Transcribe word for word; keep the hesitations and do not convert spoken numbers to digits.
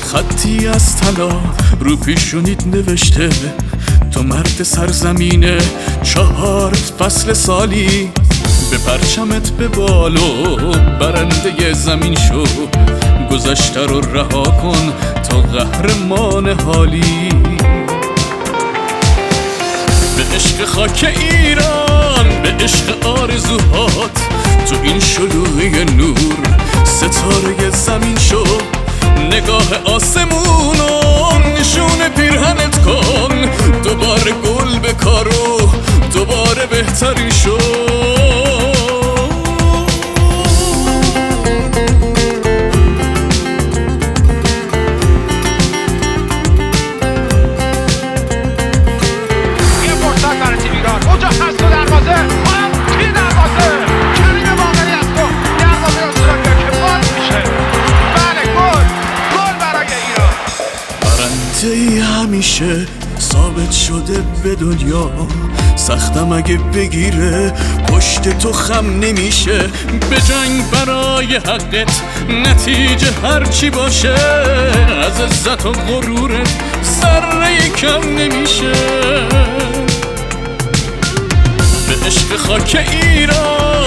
خطی از طلا رو پیشونیت نوشته تو مرد سرزمینه چهار فصل سالی به پرچمت به بالو برنده زمین شو گذشته رو رها کن تا قهرمان حالی به عشق خاک ایران به عشق آرزوهات تو این شلوغی نور ستاره زمین شو نگاه آسمونو نشون پیرهنت کن دوباره گل بکارو دوباره بهتری شو یه فرصت برای تیم ایران اونجا هست تو دروازه هم توی دروازه کریم باقری از تو دروازه استرالیا که باز میشه بله گل گل برای ایران برنده ای همیشه ثابت شده به دنیا سختم اگه بگیره پشت تو خم نمیشه به جنگ برای حقت نتیجه هرچی باشه از عزت و غرورت ذره کم نمیشه به عشق خاک ایران